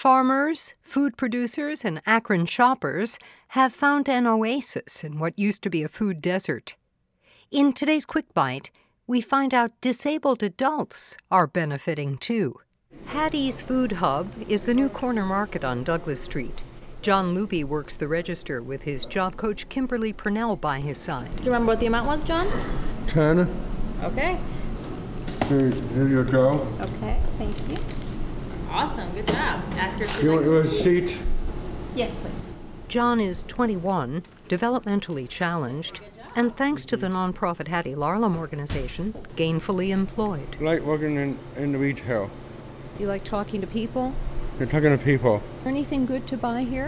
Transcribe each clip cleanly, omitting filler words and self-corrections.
Farmers, food producers, and Akron shoppers have found an oasis in what used to be a food desert. In today's Quick Bite, we find out disabled adults are benefiting too. Hattie's Food Hub is the new corner market on Douglas Street. John Luby works the register with his job coach Kimberly Purnell by his side. Do you remember what the amount was, John? 10. Okay. Here you go. Okay, thank you. Awesome, good job. Ask her if You want a seat? Yes, please. John is 21, developmentally challenged, and thanks to the nonprofit Hattie Larlam organization, gainfully employed. I like working in the retail. You like talking to people? You're talking to people. Anything good to buy here?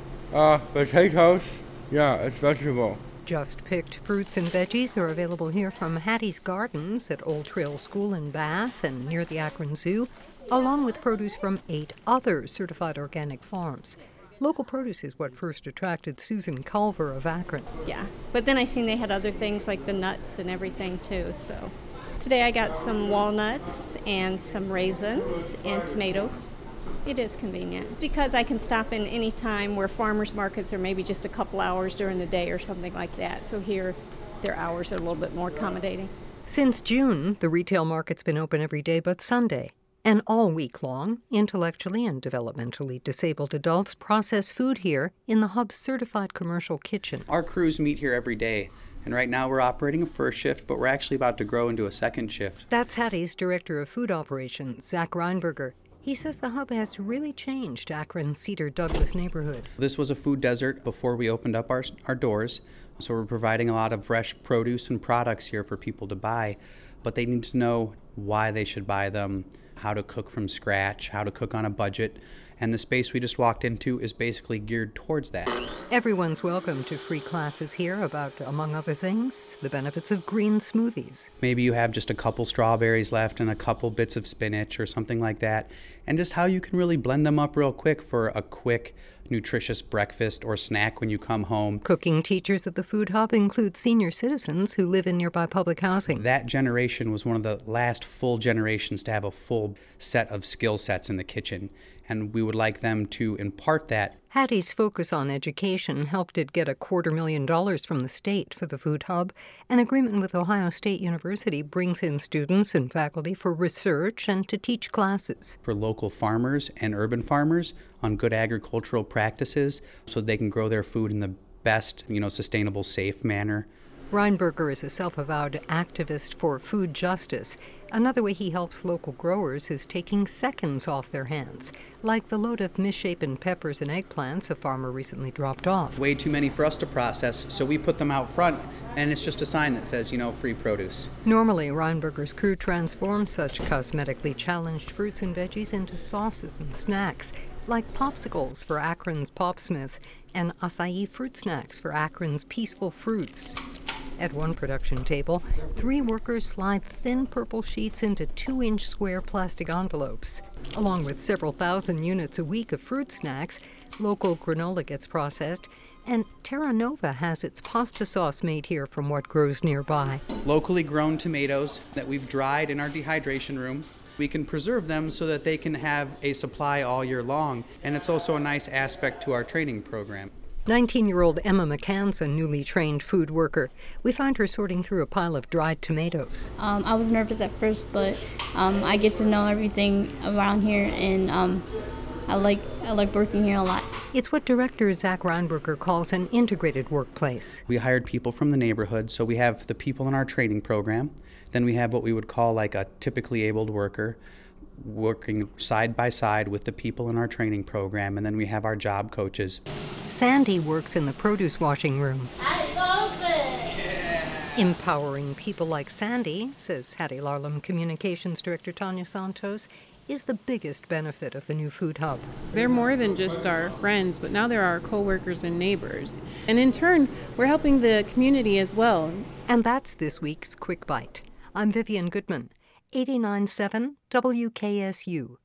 Potatoes. Yeah, it's vegetable. Just picked fruits and veggies are available here from Hattie's Gardens at Old Trail School in Bath and near the Akron Zoo, along with produce from 8 other certified organic farms. Local produce is what first attracted Susan Culver of Akron. Yeah, but then I seen they had other things like the nuts and everything too, so. Today I got some walnuts and some raisins and tomatoes. It is convenient because I can stop in any time where farmers markets are maybe just a couple hours during the day or something like that. So here, their hours are a little bit more accommodating. Since June, the retail market's been open every day but Sunday. And all week long, intellectually and developmentally disabled adults process food here in the Hub's certified commercial kitchen. Our crews meet here every day. And right now we're operating a first shift, but we're actually about to grow into a second shift. That's Hattie's Director of Food Operations, Zach Reinberger. He says the Hub has really changed Akron's Cedar Douglas neighborhood. This was a food desert before we opened up our doors, so we're providing a lot of fresh produce and products here for people to buy, but they need to know why they should buy them, how to cook from scratch, how to cook on a budget, and the space we just walked into is basically geared towards that. Everyone's welcome to free classes here about, among other things, the benefits of green smoothies. Maybe you have just a couple strawberries left and a couple bits of spinach or something like that, and just how you can really blend them up real quick for a quick, nutritious breakfast or snack when you come home. Cooking teachers at the Food Hub include senior citizens who live in nearby public housing. That generation was one of the last full generations to have a full set of skill sets in the kitchen, and we would like them to impart that. Hattie's focus on education helped it get $250,000 from the state for the Food Hub. An agreement with Ohio State University brings in students and faculty for research and to teach classes. For local farmers and urban farmers on good agricultural practices so they can grow their food in the best, sustainable, safe manner. Reinberger is a self-avowed activist for food justice. Another way he helps local growers is taking seconds off their hands, like the load of misshapen peppers and eggplants a farmer recently dropped off. Way too many for us to process, so we put them out front, and it's just a sign that says, free produce. Normally, Reinberger's crew transforms such cosmetically challenged fruits and veggies into sauces and snacks, like popsicles for Akron's Popsmith and acai fruit snacks for Akron's Peaceful Fruits. At one production table, 3 workers slide thin purple sheets into 2-inch square plastic envelopes. Along with several thousand units a week of fruit snacks, local granola gets processed, and Terra Nova has its pasta sauce made here from what grows nearby. Locally grown tomatoes that we've dried in our dehydration room. We can preserve them so that they can have a supply all year long, and it's also a nice aspect to our training program. 19-year-old Emma McCann's a newly trained food worker. We find her sorting through a pile of dried tomatoes. I was nervous at first, but I get to know everything around here, and I like working here a lot. It's what director Zach Reinberger calls an integrated workplace. We hired people from the neighborhood, so we have the people in our training program. Then we have what we would call like a typically abled worker, working side by side with the people in our training program, and then we have our job coaches. Sandy works in the produce washing room. Empowering people like Sandy, says Hattie Larlam Communications Director Tanya Santos, is the biggest benefit of the new Food Hub. They're more than just our friends, but now they're our co-workers and neighbors. And in turn, we're helping the community as well. And that's this week's Quick Bite. I'm Vivian Goodman, 89.7 WKSU.